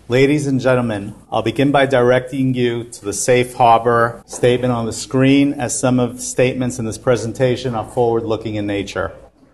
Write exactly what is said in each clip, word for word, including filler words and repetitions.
Ladies and gentlemen, I'll begin by directing you to the safe harbor statement on the screen, as some of the statements in this presentation are forward-looking in nature.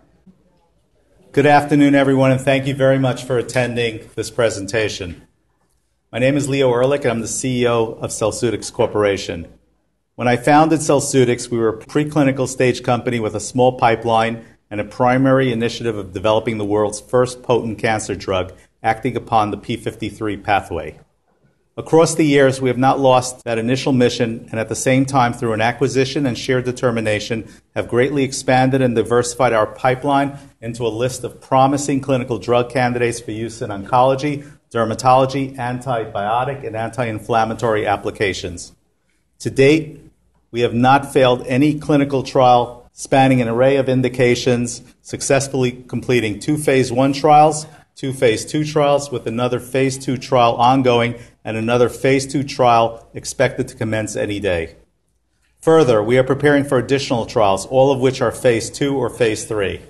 Good afternoon, everyone, and thank you very much for attending this presentation. My name is Leo Ehrlich, and I'm the C E O of Celsuitics Corporation. When I founded Celsuitics, we were a preclinical stage company with a small pipeline and a primary initiative of developing the world's first potent cancer drug, acting upon the p fifty-three pathway. Across the years, we have not lost that initial mission, and at the same time, through an acquisition and shared determination, have greatly expanded and diversified our pipeline into a list of promising clinical drug candidates for use in oncology, dermatology, antibiotic, and anti-inflammatory applications. To date, we have not failed any clinical trial spanning an array of indications, successfully completing two phase one trials, two phase two trials, with another phase two trial ongoing and another phase two trial expected to commence any day. Further, we are preparing for additional trials, all of which are phase two or phase three.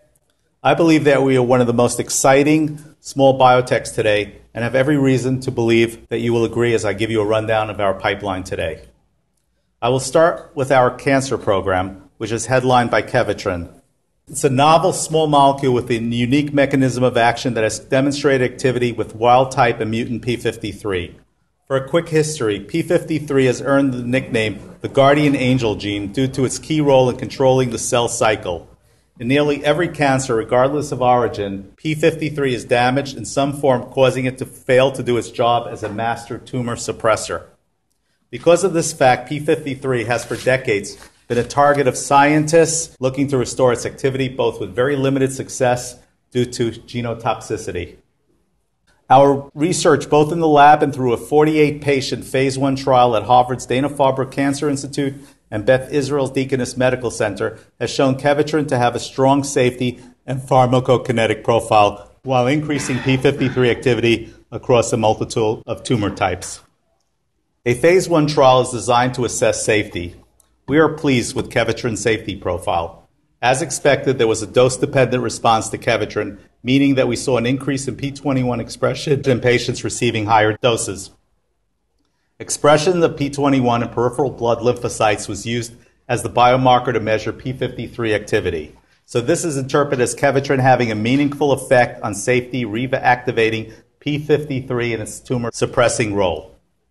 I believe that we are one of the most exciting small biotechs today and have every reason to believe that you will agree as I give you a rundown of our pipeline today. I will start with our cancer program, which is headlined by Kevitrin. It's a novel small molecule with a unique mechanism of action that has demonstrated activity with wild-type and mutant p fifty-three. For a quick history, p fifty-three has earned the nickname the guardian angel gene due to its key role in controlling the cell cycle. In nearly every cancer, regardless of origin, p fifty-three is damaged in some form, causing it to fail to do its job as a master tumor suppressor. Because of this fact, p fifty-three has for decades been a target of scientists looking to restore its activity, both with very limited success due to genotoxicity. Our research, both in the lab and through a forty-eight patient phase one trial at Harvard's Dana-Farber Cancer Institute and Beth Israel's Deaconess Medical Center, has shown Kevitrin to have a strong safety and pharmacokinetic profile while increasing p fifty-three activity across a multitude of tumor types. A phase one trial is designed to assess safety. We are pleased with Kevitrin's safety profile. As expected, there was a dose-dependent response to Kevitrin, meaning that we saw an increase in p twenty-one expression in patients receiving higher doses. Expression of p twenty-one in peripheral blood lymphocytes was used as the biomarker to measure p fifty-three activity. So this is interpreted as Kevitrin having a meaningful effect on safety, reactivating p fifty-three in its tumor-suppressing role.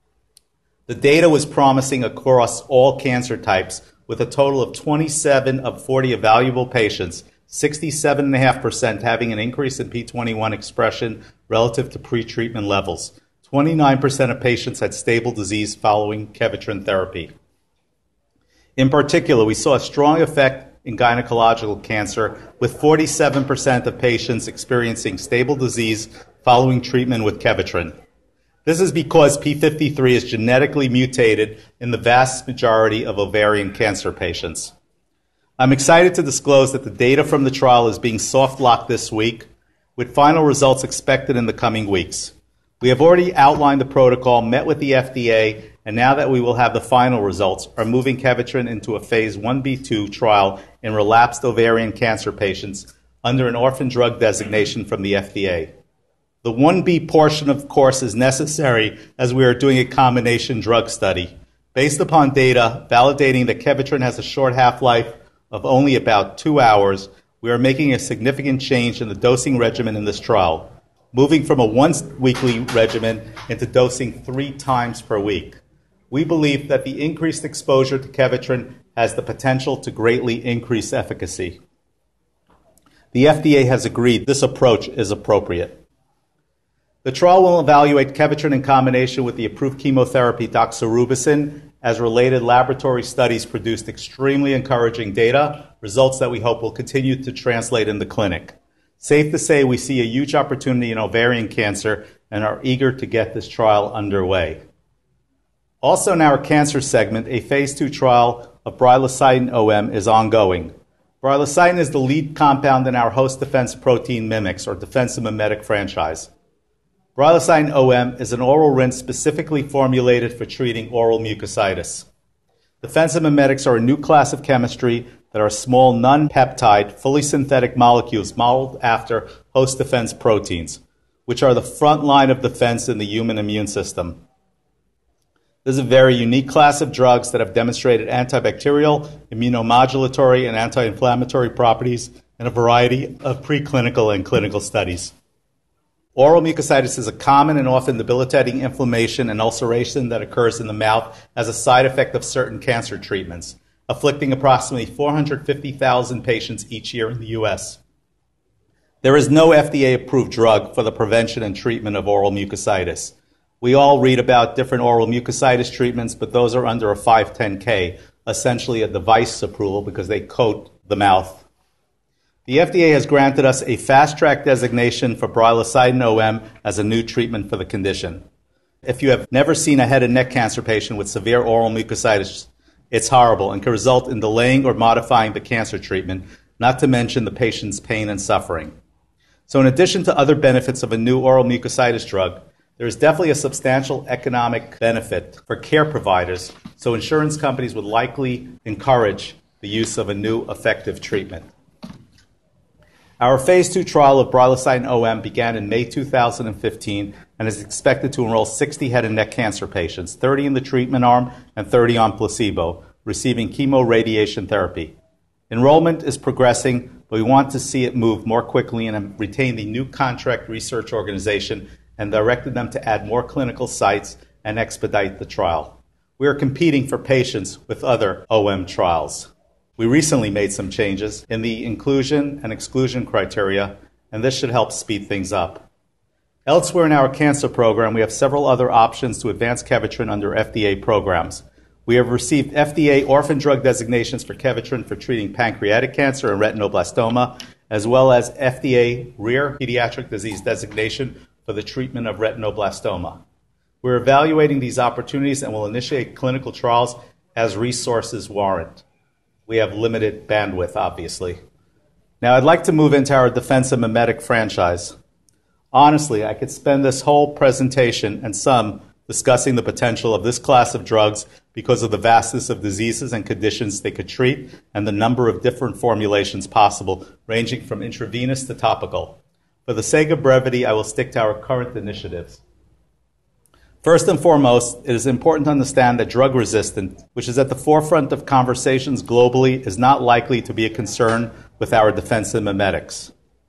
The data was promising across all cancer types, with a total of twenty-seven of forty evaluable patients, sixty-seven point five percent having an increase in p twenty-one expression relative to pretreatment levels. twenty-nine percent of patients had stable disease following Kevitrin therapy. In particular, we saw a strong effect in gynecological cancer, with forty-seven percent of patients experiencing stable disease following treatment with Kevitrin. This is because p fifty-three is genetically mutated in the vast majority of ovarian cancer patients. I'm excited to disclose that the data from the trial is being soft-locked this week, with final results expected in the coming weeks. We have already outlined the protocol, met with the F D A, and now that we will have the final results, are moving Kevitrin into a phase one b two trial in relapsed ovarian cancer patients under an orphan drug designation from the F D A. The one b portion, of course, is necessary as we are doing a combination drug study. Based upon data validating that Kevitrin has a short half-life of only about two hours, we are making a significant change in the dosing regimen in this trial, moving from a once-weekly regimen into dosing three times per week. We believe that the increased exposure to Kevitrin has the potential to greatly increase efficacy. The F D A has agreed this approach is appropriate. The trial will evaluate Kevitrin in combination with the approved chemotherapy doxorubicin, as related laboratory studies produced extremely encouraging data, results that we hope will continue to translate in the clinic. Safe to say we see a huge opportunity in ovarian cancer and are eager to get this trial underway. Also in our cancer segment, a phase two trial of brilositin O M is ongoing. Brilositin is the lead compound in our host defense protein mimics, or defensive mimetic franchise. Brilositin O M is an oral rinse specifically formulated for treating oral mucositis. Defensive mimetics are a new class of chemistry that are small, non-peptide, fully synthetic molecules modeled after host defense proteins. which are the front line of defense in the human immune system. This is a very unique class of drugs that have demonstrated antibacterial, immunomodulatory, and anti-inflammatory properties in a variety of preclinical and clinical studies. Oral mucositis is a common and often debilitating inflammation and ulceration that occurs in the mouth as a side effect of certain cancer treatments, afflicting approximately four hundred fifty thousand patients each year in the U S. There is no F D A-approved drug for the prevention and treatment of oral mucositis. We all read about different oral mucositis treatments, but those are under a five ten K, essentially a device approval because they coat the mouth. The F D A has granted us a fast-track designation for Brilocydin O M as a new treatment for the condition. If you have never seen a head and neck cancer patient with severe oral mucositis, it's horrible and can result in delaying or modifying the cancer treatment, not to mention the patient's pain and suffering. So in addition to other benefits of a new oral mucositis drug, there is definitely a substantial economic benefit for care providers, so insurance companies would likely encourage the use of a new effective treatment. Our phase two trial of Brilocydin O M began in May two thousand fifteen and is expected to enroll sixty head and neck cancer patients, thirty in the treatment arm and thirty on placebo, receiving chemoradiation therapy. Enrollment is progressing, but we want to see it move more quickly and retain the new contract research organization and directed them to add more clinical sites and expedite the trial. We are competing for patients with other O M trials. We recently made some changes in the inclusion and exclusion criteria, and this should help speed things up. Elsewhere in our cancer program, we have several other options to advance Kevitrin under F D A programs. We have received F D A orphan drug designations for Kevitrin for treating pancreatic cancer and retinoblastoma, as well as F D A rare pediatric disease designation for the treatment of retinoblastoma. We're evaluating these opportunities and will initiate clinical trials as resources warrant. We have limited bandwidth, obviously. Now, I'd like to move into our defensive mimetic franchise. Honestly, I could spend this whole presentation and some discussing the potential of this class of drugs because of the vastness of diseases and conditions they could treat and the number of different formulations possible, ranging from intravenous to topical. For the sake of brevity, I will stick to our current initiatives. First and foremost, it is important to understand that drug resistance, which is at the forefront of conversations globally, is not likely to be a concern with our defensive mimetics.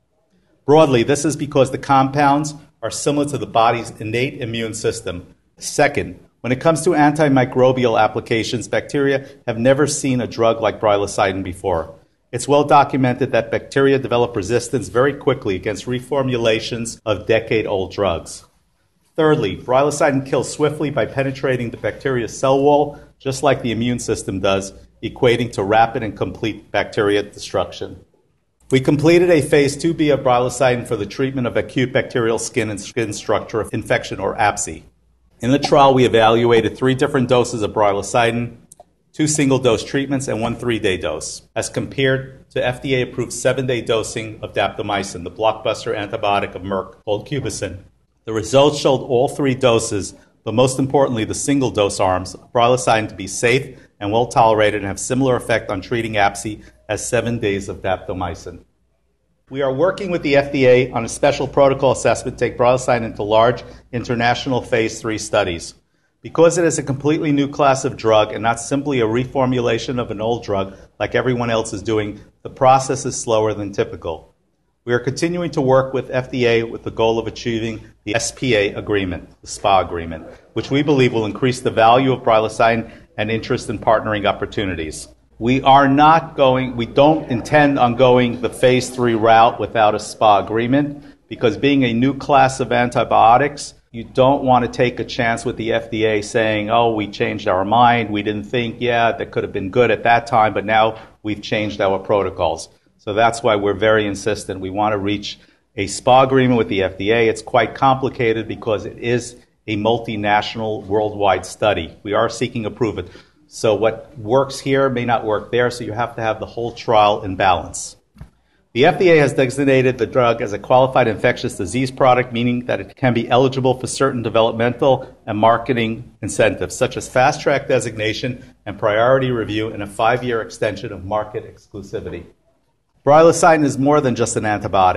Broadly, this is because the compounds are similar to the body's innate immune system. Second, when it comes to antimicrobial applications, bacteria have never seen a drug like Brilocydin before. It's well documented that bacteria develop resistance very quickly against reformulations of decade-old drugs. Thirdly, Brilocydin kills swiftly by penetrating the bacteria's cell wall, just like the immune system does, equating to rapid and complete bacteria destruction. We completed a phase two B of Brilocydin for the treatment of acute bacterial skin and skin structure infection, or A B S I. In the trial, we evaluated three different doses of Brilocydin, two single-dose treatments, and one three-day dose, as compared to F D A-approved seven-day dosing of daptomycin, the blockbuster antibiotic of Merck called Cubicin. The results showed all three doses, but most importantly, the single-dose arms of Brilocydin to be safe and well-tolerated and have similar effect on treating A B S I as seven days of daptomycin. We are working with the F D A on a special protocol assessment to take Brilocydin into large international phase three studies. Because it is a completely new class of drug and not simply a reformulation of an old drug like everyone else is doing, the process is slower than typical. We are continuing to work with F D A with the goal of achieving the S P A agreement, the S P A agreement, which we believe will increase the value of Brilocydin and interest in partnering opportunities. We are not going, we don't intend on going the phase three route without a S P A agreement, because being a new class of antibiotics, you don't want to take a chance with the F D A saying, oh, we changed our mind, we didn't think, yeah, that could have been good at that time, but now we've changed our protocols. So that's why we're very insistent. We want to reach a S P A agreement with the F D A. It's quite complicated because it is a multinational worldwide study. We are seeking approval. So what works here may not work there, so you have to have the whole trial in balance. The F D A has designated the drug as a qualified infectious disease product, meaning that it can be eligible for certain developmental and marketing incentives, such as fast-track designation and priority review and a five-year extension of market exclusivity. Brilocydin is more than just an antibiotic.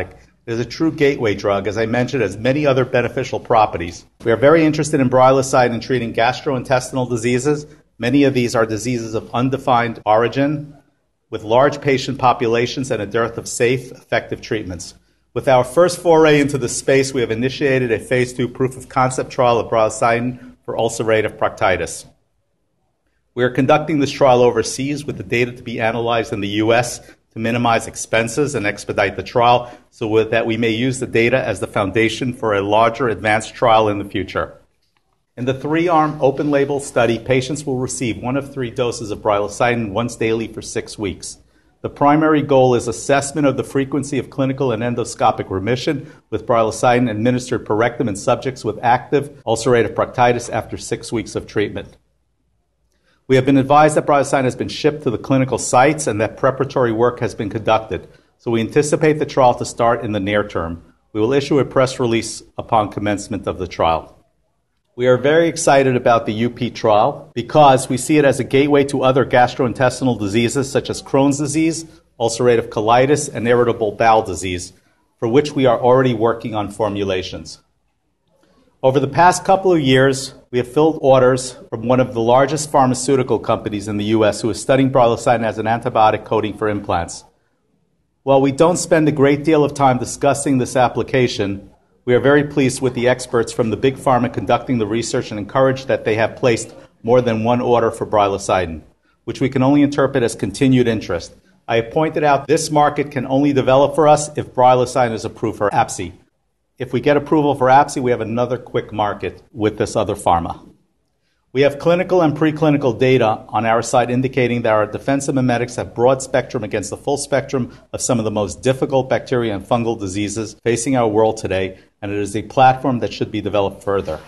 It is a true gateway drug, as I mentioned, it has many other beneficial properties. We are very interested in bryolicide in treating gastrointestinal diseases. Many of these are diseases of undefined origin, with large patient populations and a dearth of safe, effective treatments. With our first foray into this space, we have initiated a phase two proof of concept trial of bryocidin for ulcerative proctitis. We are conducting this trial overseas with the data to be analyzed in the U S to minimize expenses and expedite the trial so that we may use the data as the foundation for a larger advanced trial in the future. In the three-arm open-label study, patients will receive one of three doses of bryocidin once daily for six weeks. The primary goal is assessment of the frequency of clinical and endoscopic remission with bryocidin administered per rectum in subjects with active ulcerative proctitis after six weeks of treatment. We have been advised that bryocidin has been shipped to the clinical sites and that preparatory work has been conducted, so we anticipate the trial to start in the near term. We will issue a press release upon commencement of the trial. We are very excited about the U P trial because we see it as a gateway to other gastrointestinal diseases such as Crohn's disease, ulcerative colitis, and irritable bowel disease, for which we are already working on formulations. Over the past couple of years, we have filled orders from one of the largest pharmaceutical companies in the U S who is studying bryocidin as an antibiotic coating for implants. While we don't spend a great deal of time discussing this application, we are very pleased with the experts from the big pharma conducting the research and encouraged that they have placed more than one order for bryocidin, which we can only interpret as continued interest. I have pointed out this market can only develop for us if bryocidin is approved for A P S I. If we get approval for A P S I, we have another quick market with this other pharma. We have clinical and preclinical data on our side indicating that our defensive mimetics have broad spectrum against the full spectrum of some of the most difficult bacteria and fungal diseases facing our world today, and it is a platform that should be developed further.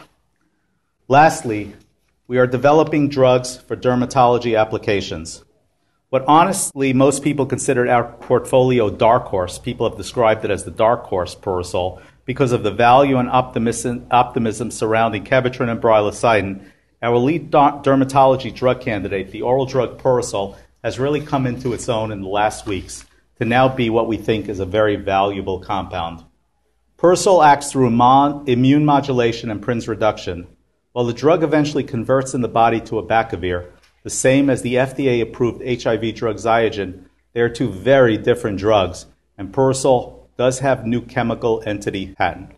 Lastly, we are developing drugs for dermatology applications. What honestly most people consider our portfolio dark horse, people have described it as the dark horse Purosol, because of the value and optimism, optimism surrounding Kevitrin and bryocidin. Our lead dermatology drug candidate, the oral drug Purosol, has really come into its own in the last weeks to now be what we think is a very valuable compound. Purosol acts through immune modulation and Prinz reduction. While the drug eventually converts in the body to abacavir, the same as the F D A-approved H I V drug Xiagen, they are two very different drugs, and Purosol does have new chemical entity patent.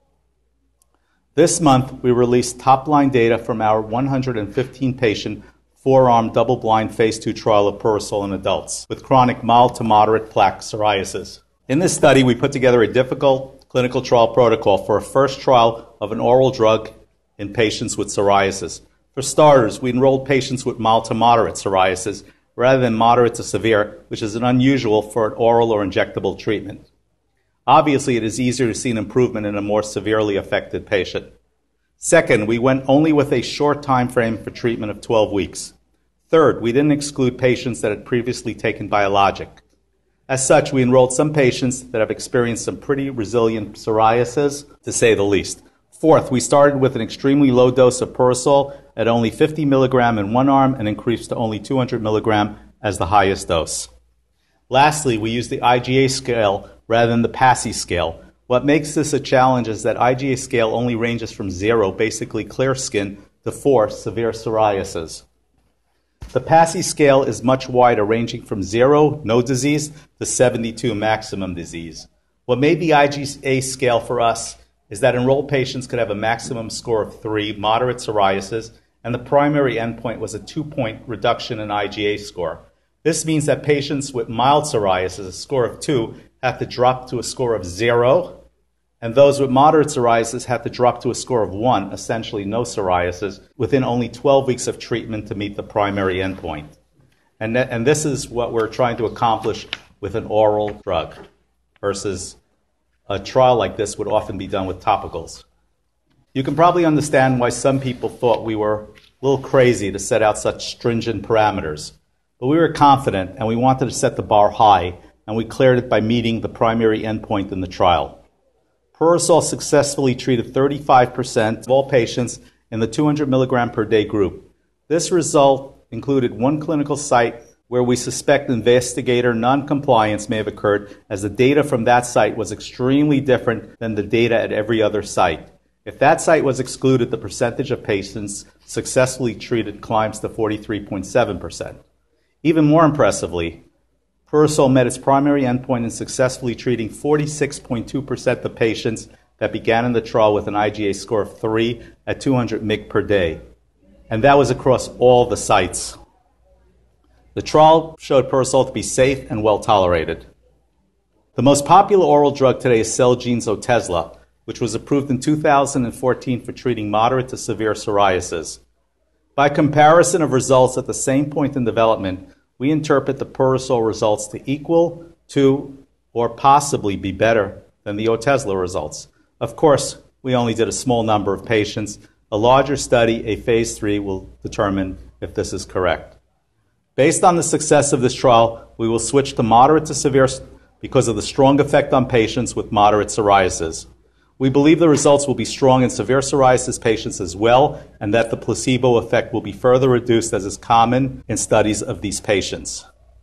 This month, we released top-line data from our one hundred fifteen patient, four-arm, double-blind phase two trial of Purosol in adults with chronic mild to moderate plaque psoriasis. In this study, we put together a difficult clinical trial protocol for a first trial of an oral drug in patients with psoriasis. For starters, we enrolled patients with mild to moderate psoriasis rather than moderate to severe, which is unusual for an oral or injectable treatment. Obviously, it is easier to see an improvement in a more severely affected patient. Second, we went only with a short time frame for treatment of twelve weeks. Third, we didn't exclude patients that had previously taken biologic. As such, we enrolled some patients that have experienced some pretty resilient psoriasis, to say the least. Fourth, we started with an extremely low dose of Purosol at only fifty milligrams in one arm and increased to only two hundred milligrams as the highest dose. Lastly, we used the I G A scale rather than the P A S I scale. What makes this a challenge is that I G A scale only ranges from zero, basically clear skin, to four, severe psoriasis. The P A S I scale is much wider, ranging from zero, no disease, to seventy-two, maximum disease. What made the I G A scale for us is that enrolled patients could have a maximum score of three, moderate psoriasis, and the primary endpoint was a two-point reduction in I G A score. This means that patients with mild psoriasis, a score of two, have to drop to a score of zero, and those with moderate psoriasis have to drop to a score of one, essentially no psoriasis, within only twelve weeks of treatment to meet the primary endpoint. And, th- and this is what we're trying to accomplish with an oral drug versus a trial like this would often be done with topicals. You can probably understand why some people thought we were a little crazy to set out such stringent parameters. But we were confident, and we wanted to set the bar high, and we cleared it by meeting the primary endpoint in the trial. Purosol successfully treated thirty-five percent of all patients in the two hundred milligram per day group. This result included one clinical site where we suspect investigator noncompliance may have occurred, as the data from that site was extremely different than the data at every other site. If that site was excluded, the percentage of patients successfully treated climbs to forty-three point seven percent. Even more impressively, Purosol met its primary endpoint in successfully treating forty-six point two percent of patients that began in the trial with an I G A score of three at two hundred milligrams per day. And that was across all the sites. The trial showed Purosol to be safe and well tolerated. The most popular oral drug today is Celgene's Otezla, which was approved in two thousand fourteen for treating moderate to severe psoriasis. By comparison of results at the same point in development, we interpret the Purosol results to equal to or possibly be better than the Otezla results. Of course, we only did a small number of patients. A larger study, a phase three, will determine if this is correct. Based on the success of this trial, we will switch to moderate to severe because of the strong effect on patients with moderate psoriasis. We believe the results will be strong in severe psoriasis patients as well, and that the placebo effect will be further reduced, as is common in studies of these patients.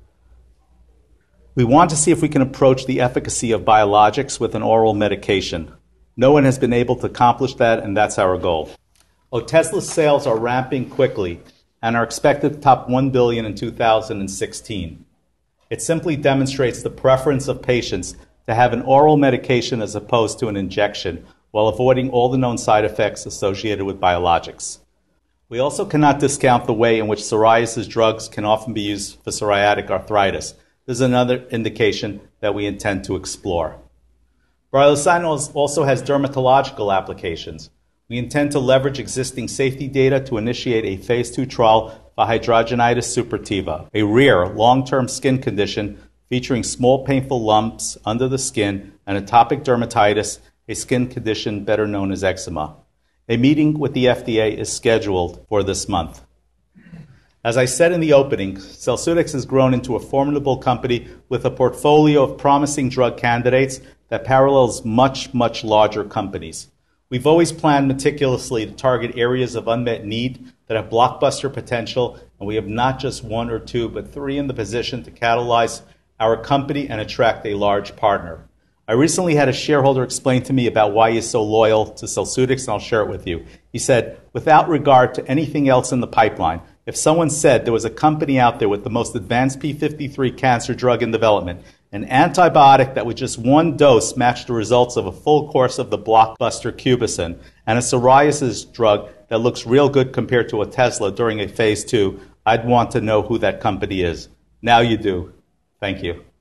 We want to see if we can approach the efficacy of biologics with an oral medication. No one has been able to accomplish that, and that's our goal. Otezla's sales are ramping quickly and are expected to top one billion dollars in two thousand sixteen. It simply demonstrates the preference of patients to have an oral medication as opposed to an injection, while avoiding all the known side effects associated with biologics. We also cannot discount the way in which psoriasis drugs can often be used for psoriatic arthritis. This is another indication that we intend to explore. Bryocytinol also has dermatological applications. We intend to leverage existing safety data to initiate a phase two trial for hidradenitis suppurativa, a rare long-term skin condition featuring small painful lumps under the skin and atopic dermatitis, a skin condition better known as eczema. A meeting with the F D A is scheduled for this month. As I said in the opening, Celsudex has grown into a formidable company with a portfolio of promising drug candidates that parallels much, much larger companies. We've always planned meticulously to target areas of unmet need that have blockbuster potential, and we have not just one or two, but three in the position to catalyze our company and attract a large partner. I recently had a shareholder explain to me about why he is so loyal to Celsudex, and I'll share it with you. He said, without regard to anything else in the pipeline, if someone said there was a company out there with the most advanced P fifty-three cancer drug in development, an antibiotic that with just one dose matched the results of a full course of the blockbuster Cubicin, and a psoriasis drug that looks real good compared to Otezla during a phase two, I'd want to know who that company is. Now you do. Thank you.